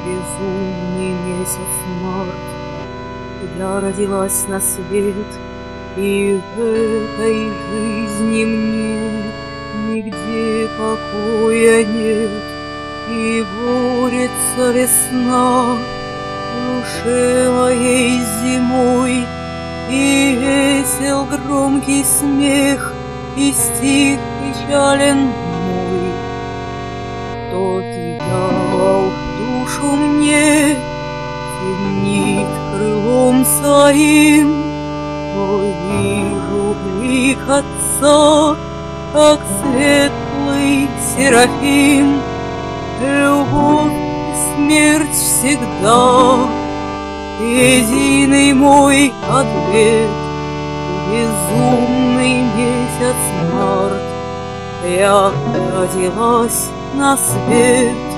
Безумный месяц март, я родилась на свет, и в этой жизни мне нигде покоя нет, и борется весна в душе моей зимой, и весел громкий смех, и стих печален мой. Тот дьявол душу мне темнит крылом своим, но вижу лик Отца, как светлый серафим. Любовь и смерть всегда единый мой ответ. Безумный месяц март, я родилась на свет.